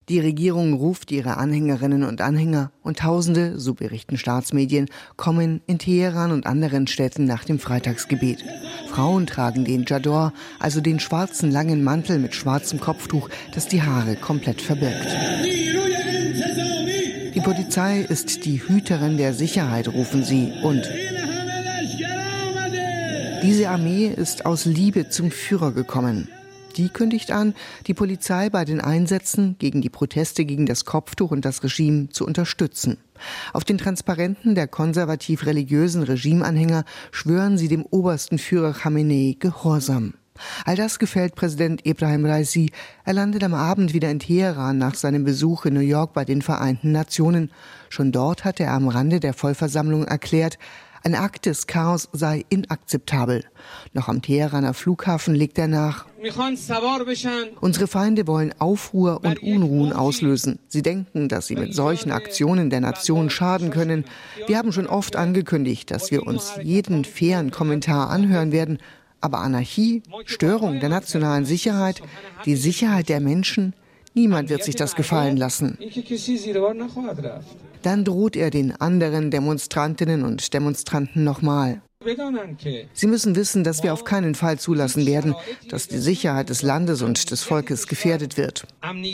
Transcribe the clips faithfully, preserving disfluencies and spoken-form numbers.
Die Regierung ruft ihre Anhängerinnen und Anhänger und Tausende, so berichten Staatsmedien, kommen in Teheran und anderen Städten nach dem Freitagsgebet. Frauen tragen den Chador, also den schwarzen langen Mantel mit schwarzem Kopftuch, das die Haare komplett verbirgt. Die Polizei ist die Hüterin der Sicherheit, rufen sie, und diese Armee ist aus Liebe zum Führer gekommen. Die kündigt an, die Polizei bei den Einsätzen gegen die Proteste gegen das Kopftuch und das Regime zu unterstützen. Auf den Transparenten der konservativ-religiösen Regimeanhänger schwören sie dem obersten Führer Khamenei Gehorsam. All das gefällt Präsident Ebrahim Raisi. Er landet am Abend wieder in Teheran nach seinem Besuch in New York bei den Vereinten Nationen. Schon dort hatte er am Rande der Vollversammlung erklärt, ein Akt des Chaos sei inakzeptabel. Noch am Teheraner Flughafen legt er nach: Unsere Feinde wollen Aufruhr und Unruhen auslösen. Sie denken, dass sie mit solchen Aktionen der Nation schaden können. Wir haben schon oft angekündigt, dass wir uns jeden fairen Kommentar anhören werden. Aber Anarchie, Störung der nationalen Sicherheit, die Sicherheit der Menschen, niemand wird sich das gefallen lassen. Dann droht er den anderen Demonstrantinnen und Demonstranten nochmal. Sie müssen wissen, dass wir auf keinen Fall zulassen werden, dass die Sicherheit des Landes und des Volkes gefährdet wird.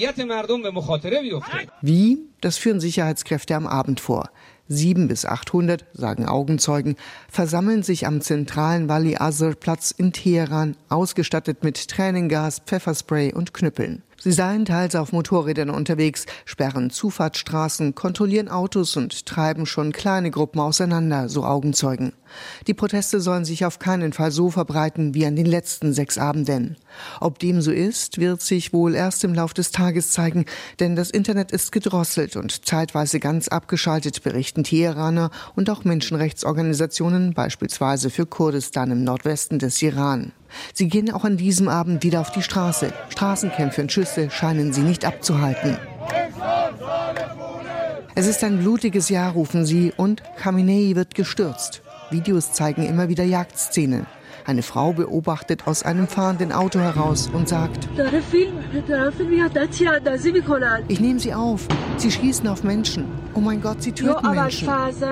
Wie? Das führen Sicherheitskräfte am Abend vor. Sieben bis achthundert, sagen Augenzeugen, versammeln sich am zentralen Wali-Asr-Platz in Teheran, ausgestattet mit Tränengas, Pfefferspray und Knüppeln. Sie seien teils auf Motorrädern unterwegs, sperren Zufahrtsstraßen, kontrollieren Autos und treiben schon kleine Gruppen auseinander, so Augenzeugen. Die Proteste sollen sich auf keinen Fall so verbreiten wie an den letzten sechs Abenden. Ob dem so ist, wird sich wohl erst im Lauf des Tages zeigen, denn das Internet ist gedrosselt und zeitweise ganz abgeschaltet, berichten Teheraner und auch Menschenrechtsorganisationen, beispielsweise für Kurdistan im Nordwesten des Iran. Sie gehen auch an diesem Abend wieder auf die Straße. Straßenkämpfe und Schüsse scheinen sie nicht abzuhalten. Es ist ein blutiges Jahr, rufen sie, und Khamenei wird gestürzt. Videos zeigen immer wieder Jagdszenen. Eine Frau beobachtet aus einem fahrenden Auto heraus und sagt: Ich nehme sie auf. Sie schießen auf Menschen. Oh mein Gott, sie töten Menschen.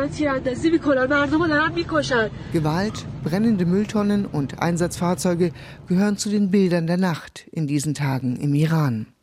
Gewalt, brennende Mülltonnen und Einsatzfahrzeuge gehören zu den Bildern der Nacht in diesen Tagen im Iran.